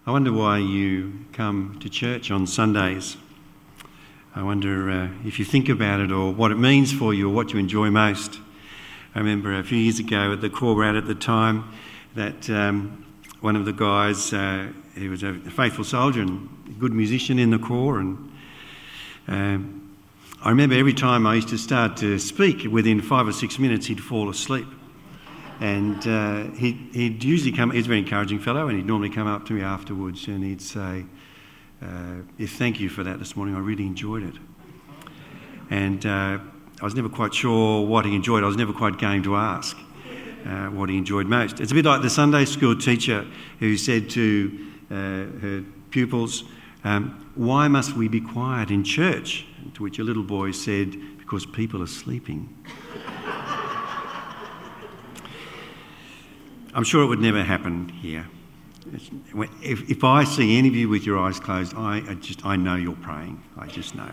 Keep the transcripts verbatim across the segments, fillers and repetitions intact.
I wonder why you come to church on Sundays. I wonder uh, if you think about it or what it means for you or what you enjoy most. I remember a few years ago at the Corps at the time that um, one of the guys, uh, he was a faithful soldier and a good musician in the Corps, and um, I remember every time I used to start to speak, within five or six minutes he'd fall asleep. And uh, he, he'd usually come, he's a very encouraging fellow, and he'd normally come up to me afterwards and he'd say, uh, yeah, thank you for that this morning, I really enjoyed it. And uh, I was never quite sure what he enjoyed. I was never quite game to ask uh, what he enjoyed most. It's a bit like the Sunday school teacher who said to uh, her pupils, um, why must we be quiet in church? To which a little boy said, because people are sleeping. I'm sure it would never happen here. If, if I see any of you with your eyes closed, I, I just I know you're praying. I just know.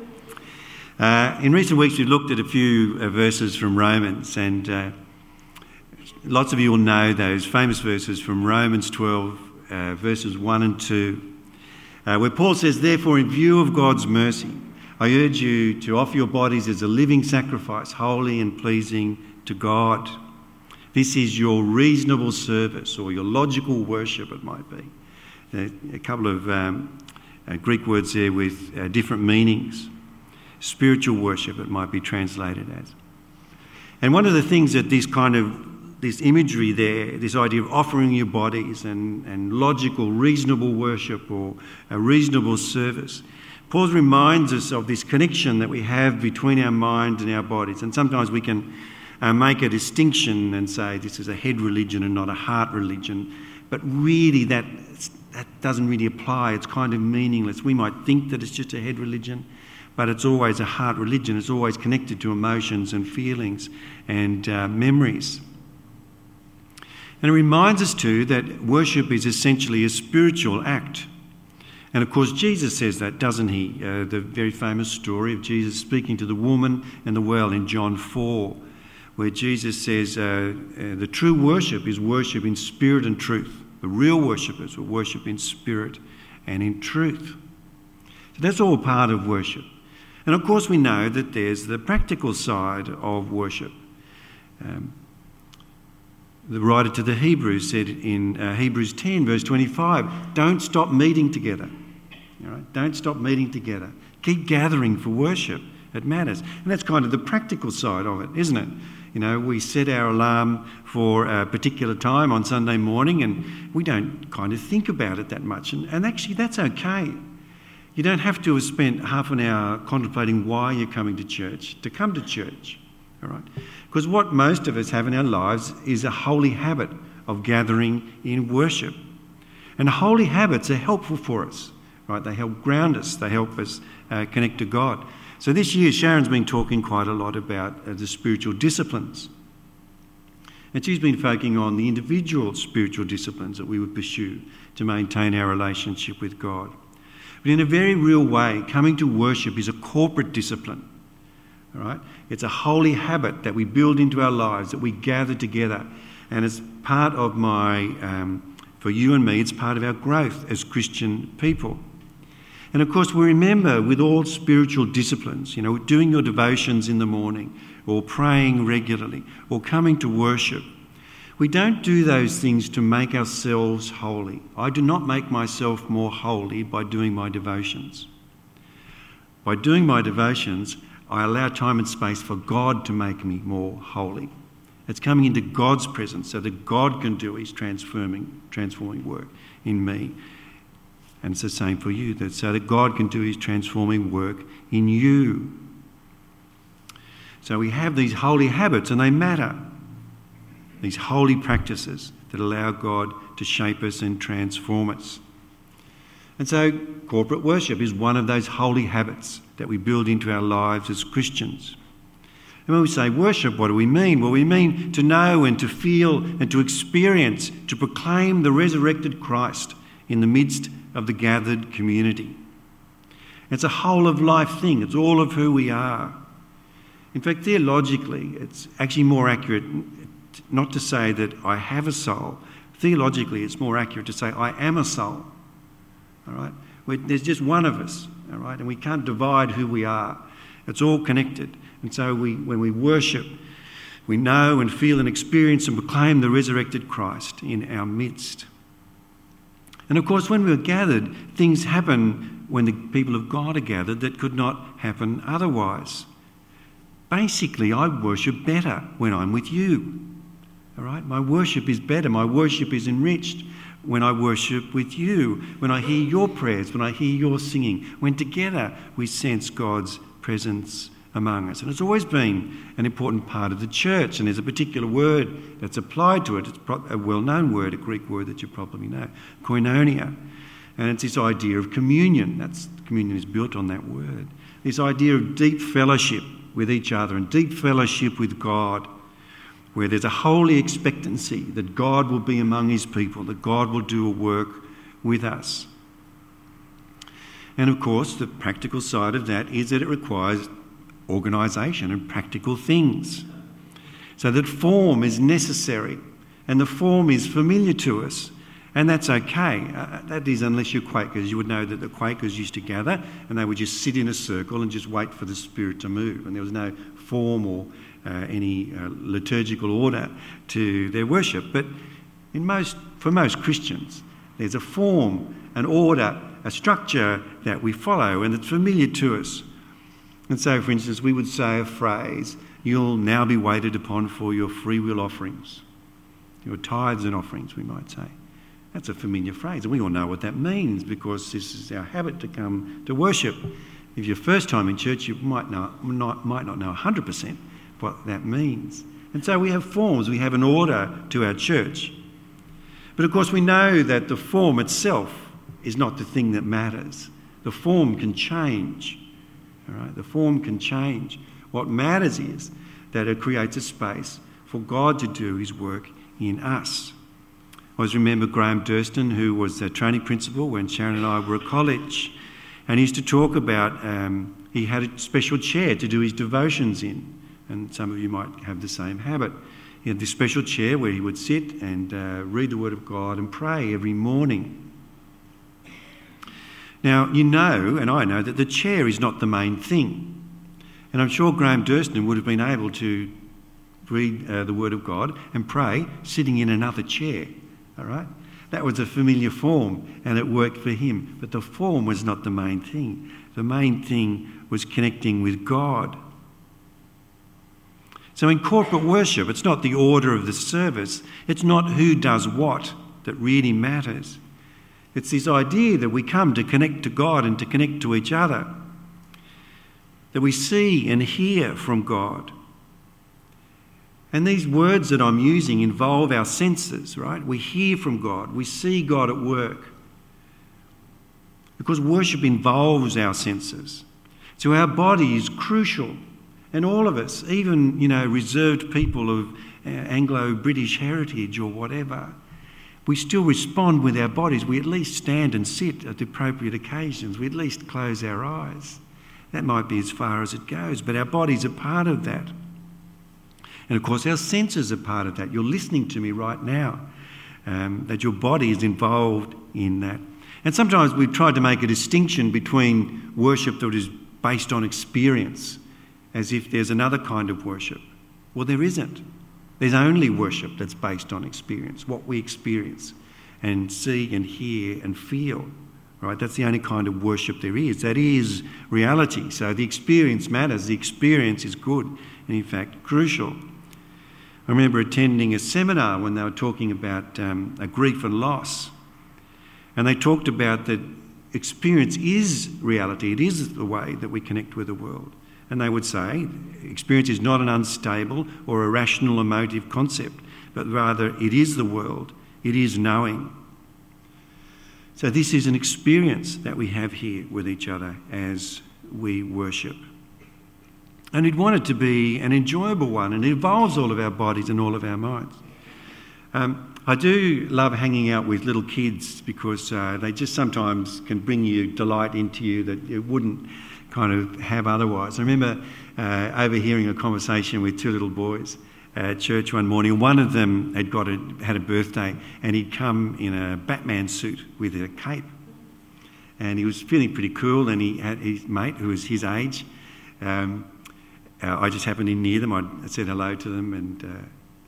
Uh, in recent weeks, we've looked at a few uh, verses from Romans, and uh, lots of you will know those famous verses from Romans twelve, uh, verses one and two, uh, where Paul says, therefore, in view of God's mercy, I urge you to offer your bodies as a living sacrifice, holy and pleasing to God. This is your reasonable service, or your logical worship, it might be. Uh, a couple of um, uh, Greek words there with uh, different meanings. Spiritual worship, it might be translated as. And one of the things that this kind of, this imagery there, this idea of offering your bodies and, and logical, reasonable worship or a reasonable service, Paul reminds us of this connection that we have between our mind and our bodies. And sometimes we can uh, make a distinction and say this is a head religion and not a heart religion. But really that, that doesn't really apply. It's kind of meaningless. We might think that it's just a head religion, but it's always a heart religion. It's always connected to emotions and feelings and uh, memories. And it reminds us too that worship is essentially a spiritual act. And of course Jesus says that, doesn't he? Uh, the very famous story of Jesus speaking to the woman and the well in John four, where Jesus says uh, uh, the true worship is worship in spirit and truth. The real worshippers will worship in spirit and in truth. So that's all part of worship. And of course we know that there's the practical side of worship. Um, the writer to the Hebrews said in uh, Hebrews ten verse twenty-five, don't stop meeting together. All right? Don't stop meeting together. Keep gathering for worship. It matters. And that's kind of the practical side of it, isn't it? You know, we set our alarm for a particular time on Sunday morning and we don't kind of think about it that much. And, and actually that's okay. You don't have to have spent half an hour contemplating why you're coming to church, to come to church, all right? Because what most of us have in our lives is a holy habit of gathering in worship. And holy habits are helpful for us, right? They help ground us. They help us uh, connect to God. So this year, Sharon's been talking quite a lot about uh, the spiritual disciplines. And she's been focusing on the individual spiritual disciplines that we would pursue to maintain our relationship with God. But in a very real way, coming to worship is a corporate discipline. All right? It's a holy habit that we build into our lives, that we gather together. And it's part of my, um, for you and me, it's part of our growth as Christian people. And of course, we remember with all spiritual disciplines, you know, doing your devotions in the morning, or praying regularly, or coming to worship, we don't do those things to make ourselves holy. I do not make myself more holy by doing my devotions. By doing my devotions, I allow time and space for God to make me more holy. It's coming into God's presence so that God can do his transforming, transforming work in me. And it's the same for you, that so that God can do his transforming work in you. So we have these holy habits and they matter. These holy practices that allow God to shape us and transform us. And so corporate worship is one of those holy habits that we build into our lives as Christians. And when we say worship, what do we mean? Well, we mean to know and to feel and to experience, to proclaim the resurrected Christ in the midst of the gathered community. It's a whole of life thing. It's all of who we are. In fact, theologically, it's actually more accurate not to say that I have a soul. Theologically, it's more accurate to say I am a soul. all right? We're, there's just one of us, all right? And we can't divide who we are. It's all connected. And so we, when we worship, we know and feel and experience and proclaim the resurrected Christ in our midst. And of course, when we're gathered, things happen when the people of God are gathered that could not happen otherwise. Basically, I worship better when I'm with you. All right? My worship is better. My worship is enriched when I worship with you, when I hear your prayers, when I hear your singing, when together we sense God's presence among us. And it's always been an important part of the church, and there's a particular word that's applied to it. It's a well-known word, a Greek word that you probably know, koinonia. And it's this idea of communion. That's communion is built on that word. This idea of deep fellowship with each other and deep fellowship with God, where there's a holy expectancy that God will be among his people, that God will do a work with us. And of course, the practical side of that is that it requires organisation and practical things. So that form is necessary and the form is familiar to us. And that's okay. Uh, that is, unless you're Quakers. You would know that the Quakers used to gather and they would just sit in a circle and just wait for the Spirit to move. And there was no form or uh, any uh, liturgical order to their worship. But in most, for most Christians, there's a form, an order, a structure that we follow and it's familiar to us. And so, for instance, we would say a phrase, "You'll now be waited upon for your free will offerings." Your tithes and offerings, we might say. That's a familiar phrase, and we all know what that means because this is our habit to come to worship. If you're first time in church, you might not, not, might not know one hundred percent what that means. And so we have forms, we have an order to our church. But of course we know that the form itself is not the thing that matters. The form can change. All right? The form can change. What matters is that it creates a space for God to do his work in us. I always remember Graham Durston, who was the training principal when Sharon and I were at college, and he used to talk about, um, he had a special chair to do his devotions in, and some of you might have the same habit. He had this special chair where he would sit and uh, read the Word of God and pray every morning. Now, you know, and I know, that the chair is not the main thing. And I'm sure Graham Durston would have been able to read uh, the Word of God and pray sitting in another chair, all right? That was a familiar form and it worked for him. But the form was not the main thing. The main thing was connecting with God. So in corporate worship, it's not the order of the service. It's not who does what that really matters. It's this idea that we come to connect to God and to connect to each other, that we see and hear from God. And these words that I'm using involve our senses, right? We hear from God. We see God at work. Because worship involves our senses. So our body is crucial. And all of us, even, you know, reserved people of Anglo-British heritage or whatever, we still respond with our bodies. We at least stand and sit at the appropriate occasions. We at least close our eyes. That might be as far as it goes, but our bodies are part of that. And of course, our senses are part of that. You're listening to me right now, um, that your body is involved in that. And sometimes we've tried to make a distinction between worship that is based on experience, as if there's another kind of worship. Well, there isn't. There's only worship that's based on experience, what we experience and see and hear and feel. Right? That's the only kind of worship there is. That is reality. So the experience matters. The experience is good and, in fact, crucial. I remember attending a seminar when they were talking about um, a grief and loss. And they talked about that experience is reality. It is the way that we connect with the world. And they would say experience is not an unstable or irrational emotive concept, but rather it is the world. It is knowing. So this is an experience that we have here with each other as we worship. And we'd want it to be an enjoyable one, and it involves all of our bodies and all of our minds. Um, I do love hanging out with little kids because uh, they just sometimes can bring you delight into you that you wouldn't kind of have otherwise. I remember uh, overhearing a conversation with two little boys at church one morning. One of them had got a, had a birthday and he'd come in a Batman suit with a cape. and he was feeling pretty cool, and he had his mate who was his age. Um, uh, I just happened in near them. I, I said hello to them, and uh,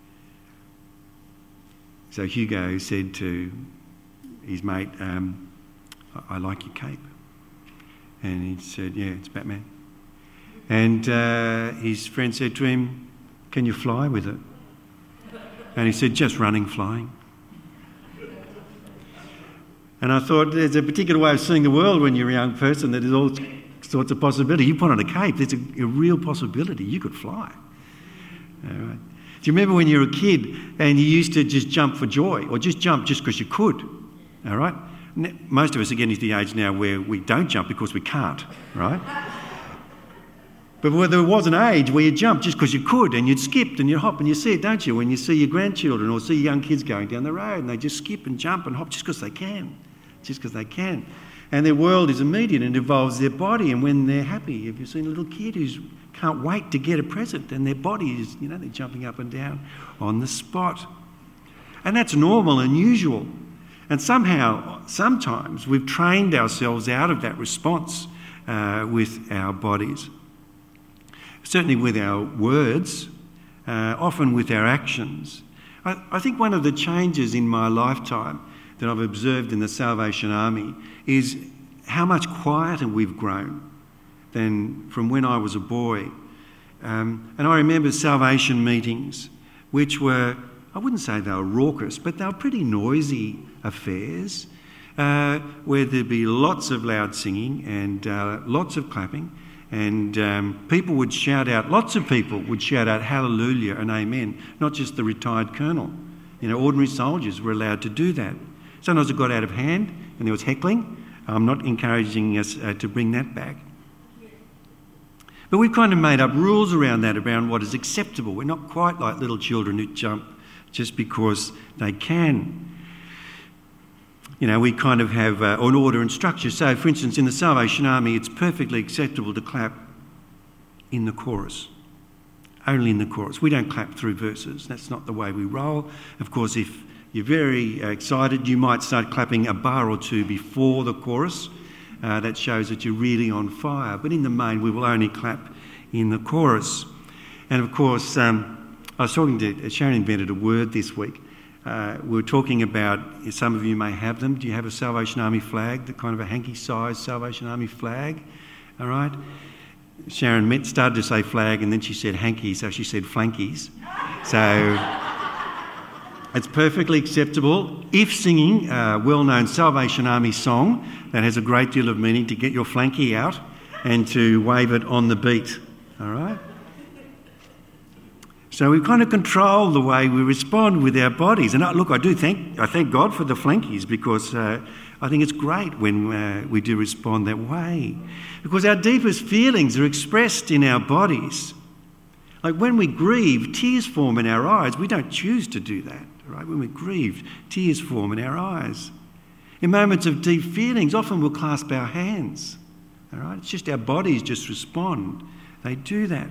so Hugo said to his mate, um, I, I like your cape. And he said, yeah, it's Batman. And uh, his friend said to him, can you fly with it? And he said, just running, flying. And I thought, there's a particular way of seeing the world when you're a young person that there's all sorts of possibility. You put on a cape, there's a, a real possibility. You could fly. All right. Do you remember when you were a kid and you used to just jump for joy, or just jump just because you could? All right? Most of us are getting to the age now where we don't jump because we can't, right? But where there was an age where you jumped just because you could, and you'd skip and you'd hop, and you see it, don't you, when you see your grandchildren or see young kids going down the road and they just skip and jump and hop just because they can, just because they can. And their world is immediate and involves their body, and when they're happy, have you seen a little kid who can't wait to get a present, and their body is, you know, they're jumping up and down on the spot. And that's normal and usual. And somehow, sometimes, we've trained ourselves out of that response uh, with our bodies. Certainly with our words, uh, often with our actions. I, I think one of the changes in my lifetime that I've observed in the Salvation Army is how much quieter we've grown than from when I was a boy. Um, and I remember Salvation meetings, which were, I wouldn't say they were raucous, but they were pretty noisy affairs, uh, where there'd be lots of loud singing and uh, lots of clapping, and um, people would shout out, lots of people would shout out hallelujah and amen, not just the retired colonel. You know, ordinary soldiers were allowed to do that. Sometimes it got out of hand and there was heckling. I'm not encouraging us uh, to bring that back. But we've kind of made up rules around that, around what is acceptable. We're not quite like little children who jump just because they can. You know, we kind of have uh, an order and structure. So, for instance, in the Salvation Army, it's perfectly acceptable to clap in the chorus, only in the chorus. We don't clap through verses. That's not the way we roll. Of course, if you're very excited, you might start clapping a bar or two before the chorus. Uh, that shows that you're really on fire. But in the main, we will only clap in the chorus. And of course, um, I was talking to, Sharon invented a word this week. Uh, we were talking about, some of you may have them. Do you have a Salvation Army flag, the kind of a hanky-sized Salvation Army flag? All right? Sharon meant, started to say flag, and then she said hanky, so she said flankies. So it's perfectly acceptable, if singing a well-known Salvation Army song that has a great deal of meaning, to get your flanky out and to wave it on the beat. All right? So we kind of control the way we respond with our bodies. And I, look, I do thank I thank God for the flankies, because uh, I think it's great when uh, we do respond that way. Because our deepest feelings are expressed in our bodies. Like when we grieve, tears form in our eyes. We don't choose to do that, right? When we're grieved, tears form in our eyes. In moments of deep feelings, often we'll clasp our hands, all right? It's just our bodies just respond. They do that.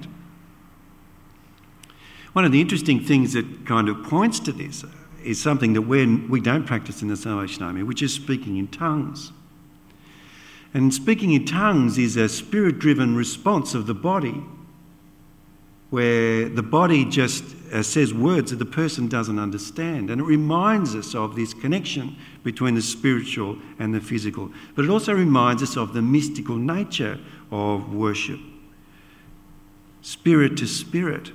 One of the interesting things that kind of points to this is something that we're, we don't practice in the Salvation Army, which is speaking in tongues. And speaking in tongues is a spirit-driven response of the body, where the body just uh, says words that the person doesn't understand. And it reminds us of this connection between the spiritual and the physical. But it also reminds us of the mystical nature of worship. Spirit to spirit.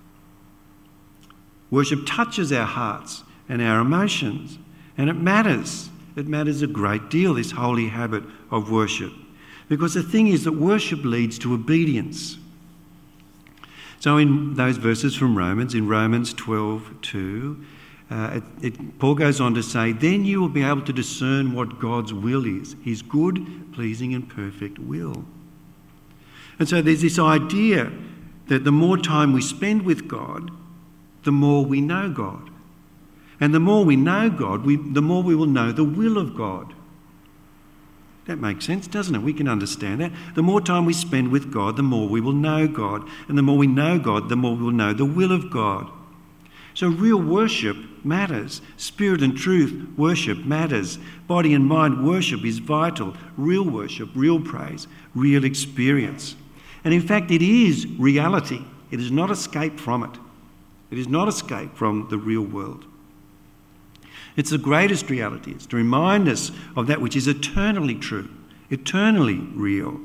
Worship touches our hearts and our emotions, and it matters. It matters a great deal, this holy habit of worship. Because the thing is that worship leads to obedience. So in those verses from Romans, in Romans twelve two, uh, it, it, Paul goes on to say, then you will be able to discern what God's will is, his good, pleasing and perfect will. And so there's this idea that the more time we spend with God, the more we know God. And the more we know God, we, the more we will know the will of God. That makes sense, doesn't it? We can understand that. The more time we spend with God, the more we will know God. And the more we know God, the more we will know the will of God. So real worship matters. Spirit and truth worship matters. Body and mind worship is vital. Real worship, real praise, real experience. And in fact, it is reality. It is not escape from it. It is not escape from the real world. It's the greatest reality. It's to remind us of that which is eternally true, eternally real.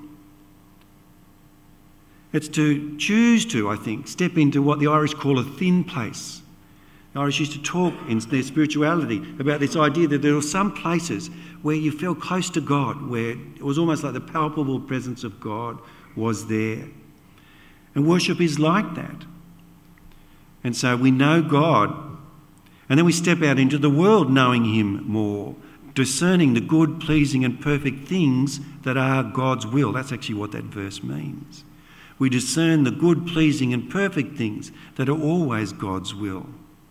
It's to choose to, I think, step into what the Irish call a thin place. The Irish used to talk in their spirituality about this idea that there were some places where you felt close to God, where it was almost like the palpable presence of God was there. And worship is like that. And so we know God, and then we step out into the world knowing him more, discerning the good, pleasing and perfect things that are God's will. That's actually what that verse means. We discern the good, pleasing and perfect things that are always God's will.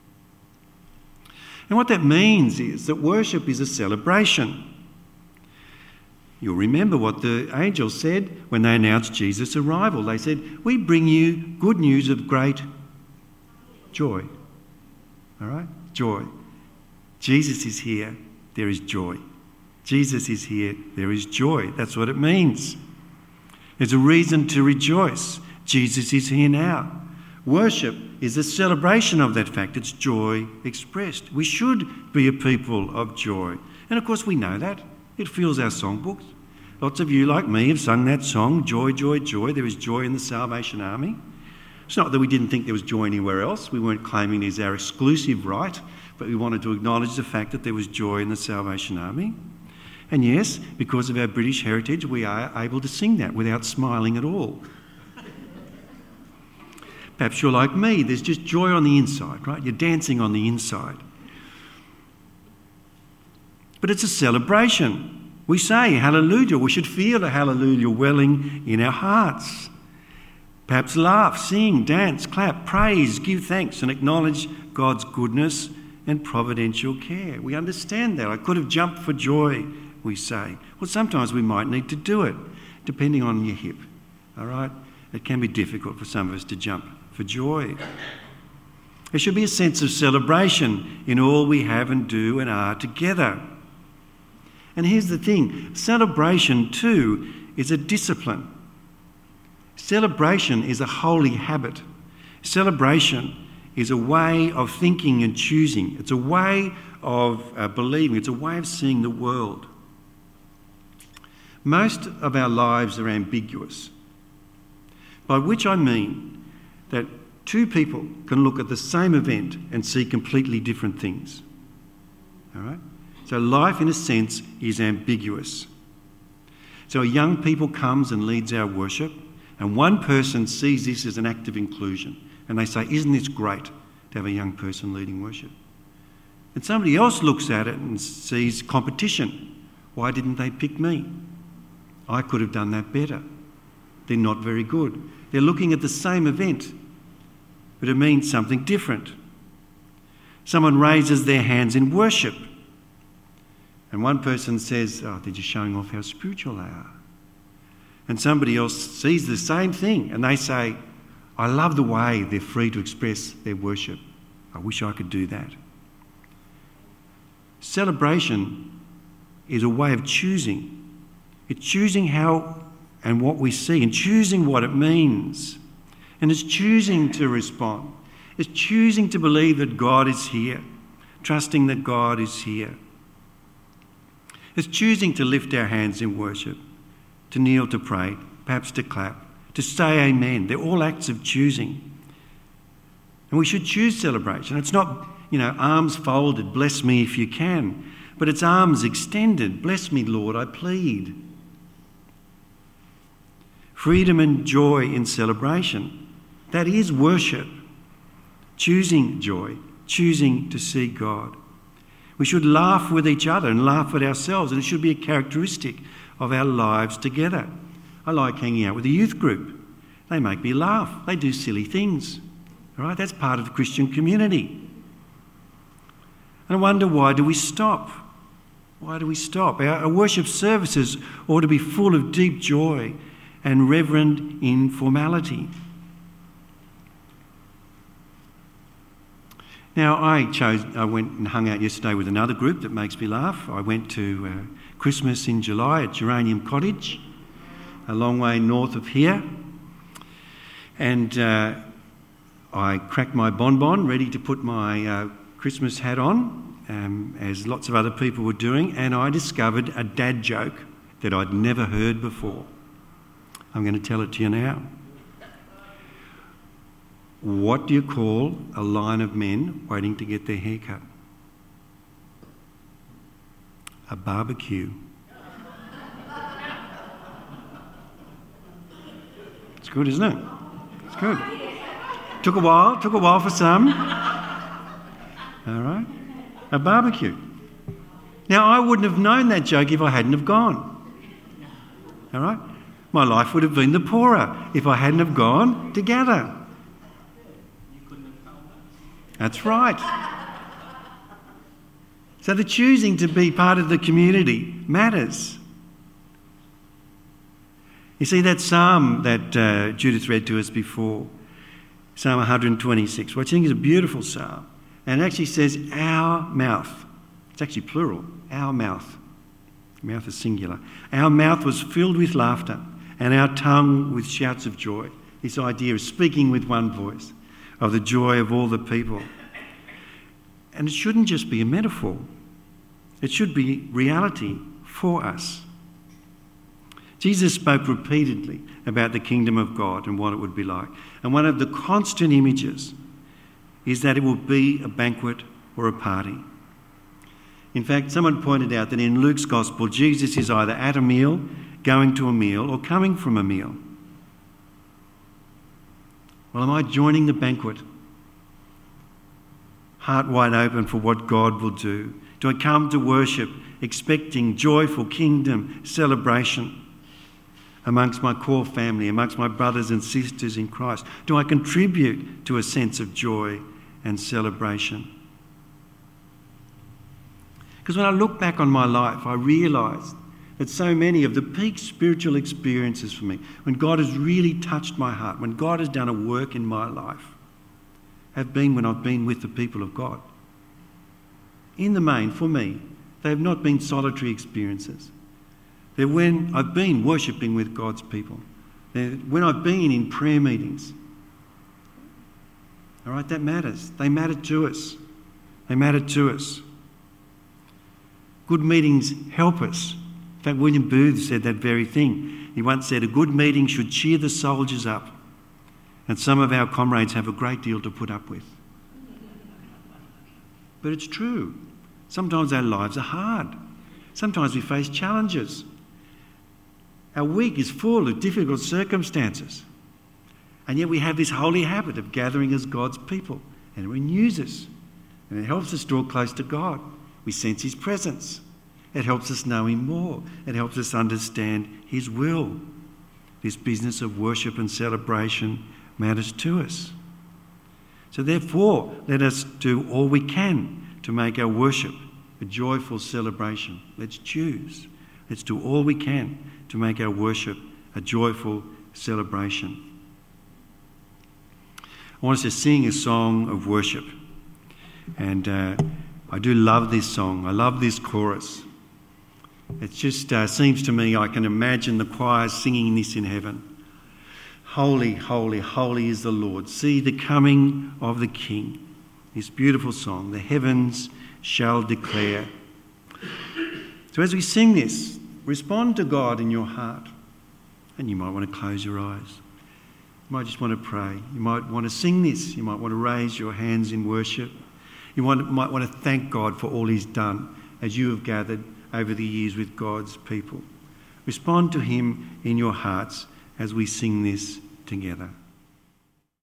And what that means is that worship is a celebration. You'll remember what the angels said when they announced Jesus' arrival. They said, "We bring you good news of great joy." All right? Joy. Jesus is here, there is joy. Jesus is here, there is joy. That's what it means. There's a reason to rejoice. Jesus is here now. Worship is a celebration of that fact. It's joy expressed. We should be a people of joy. And of course we know that. It fills our songbooks. Lots of you, like me, have sung that song, Joy, Joy, Joy. There is joy in the Salvation Army. It's not that we didn't think there was joy anywhere else. We weren't claiming it as our exclusive right, but we wanted to acknowledge the fact that there was joy in the Salvation Army. And yes, because of our British heritage, we are able to sing that without smiling at all. Perhaps you're like me, there's just joy on the inside, right? You're dancing on the inside. But it's a celebration. We say hallelujah. We should feel a hallelujah welling in our hearts. Perhaps laugh, sing, dance, clap, praise, give thanks and acknowledge God's goodness and providential care. We understand that. I could have jumped for joy, we say. Well, sometimes we might need to do it, depending on your hip, all right? It can be difficult for some of us to jump for joy. There should be a sense of celebration in all we have and do and are together. And here's the thing, celebration too is a discipline. Celebration is a holy habit. Celebration is a way of thinking and choosing. It's a way of uh, believing. It's a way of seeing the world. Most of our lives are ambiguous, by which I mean that two people can look at the same event and see completely different things. All right? So life, in a sense, is ambiguous. So a young people comes and leads our worship, and one person sees this as an act of inclusion, and they say, "Isn't this great to have a young person leading worship?" And somebody else looks at it and sees competition. Why didn't they pick me? I could have done that better. They're not very good. They're looking at the same event, but it means something different. Someone raises their hands in worship, and one person says, "Oh, they're just showing off how spiritual they are." And somebody else sees the same thing and they say, "I love the way they're free to express their worship. I wish I could do that." Celebration is a way of choosing. It's choosing how and what we see and choosing what it means. And it's choosing to respond. It's choosing to believe that God is here, trusting that God is here. It's choosing to lift our hands in worship, to kneel to pray, perhaps to clap, to say amen. They're all acts of choosing. And we should choose celebration. It's not, you know, arms folded, bless me if you can, but it's arms extended, bless me, Lord, I plead. Freedom and joy in celebration. That is worship. Choosing joy, choosing to see God. We should laugh with each other and laugh at ourselves, and it should be a characteristic of our lives together. I like hanging out with the youth group. They make me laugh. They do silly things. All right, that's part of the Christian community. And I wonder, why do we stop? Why do we stop? Our, our worship services ought to be full of deep joy and reverent informality. Now, I chose, I went and hung out yesterday with another group that makes me laugh. I went to uh, Christmas in July at Geranium Cottage, a long way north of here. And uh, I cracked my bonbon, ready to put my uh, Christmas hat on, um, as lots of other people were doing, and I discovered a dad joke that I'd never heard before. I'm going to tell it to you now. What do you call a line of men waiting to get their hair cut? A barbecue. It's good, isn't it? It's good. Took a while, took a while for some. All right. A barbecue. Now, I wouldn't have known that joke if I hadn't have gone. All right. My life would have been the poorer if I hadn't have gone to gather. That's right. So the choosing to be part of the community matters. You see, that psalm that uh, Judith read to us before, Psalm one hundred twenty-six, which I think is a beautiful psalm, and it actually says, our mouth. It's actually plural, our mouth. Mouth is singular. Our mouth was filled with laughter and our tongue with shouts of joy. This idea of speaking with one voice, of the joy of all the people. And it shouldn't just be a metaphor. It should be reality for us. Jesus spoke repeatedly about the kingdom of God and what it would be like. And one of the constant images is that it will be a banquet or a party. In fact, someone pointed out that in Luke's gospel, Jesus is either at a meal, going to a meal, or coming from a meal. Well, am I joining the banquet? Heart wide open for what God will do? Do I come to worship expecting joyful kingdom celebration amongst my core family, amongst my brothers and sisters in Christ? Do I contribute to a sense of joy and celebration? Because when I look back on my life, I realise that so many of the peak spiritual experiences for me, when God has really touched my heart, when God has done a work in my life, have been when I've been with the people of God. In the main, for me, they have not been solitary experiences. They're when I've been worshipping with God's people. They're when I've been in prayer meetings. All right, that matters. They matter to us. They matter to us. Good meetings help us. In fact, William Booth said that very thing. He once said, a good meeting should cheer the soldiers up. And some of our comrades have a great deal to put up with. But it's true. Sometimes our lives are hard. Sometimes we face challenges. Our week is full of difficult circumstances. And yet we have this holy habit of gathering as God's people. And it renews us. And it helps us draw close to God. We sense his presence. It helps us know him more. It helps us understand his will. This business of worship and celebration matters to us. So therefore, let us do all we can to make our worship a joyful celebration. Let's choose. Let's do all we can to make our worship a joyful celebration. I want us to sing a song of worship. And uh, I do love this song. I love this chorus. It just uh, seems to me I can imagine the choir singing this in heaven. Holy, holy, holy is the Lord. See the coming of the King. This beautiful song, the heavens shall declare. So as we sing this, respond to God in your heart. And you might want to close your eyes. You might just want to pray. You might want to sing this. You might want to raise your hands in worship. You might, might want to thank God for all he's done as you have gathered over the years with God's people. Respond to him in your hearts as we sing this together.